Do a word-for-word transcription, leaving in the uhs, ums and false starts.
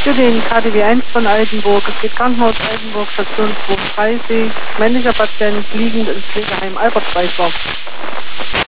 Für den K D W eins von Altenburg. Es geht Krankenhaus Altenburg, Station zweiunddreißig. Männlicher Patient liegend im Pflegeheim Albert Schweitzer.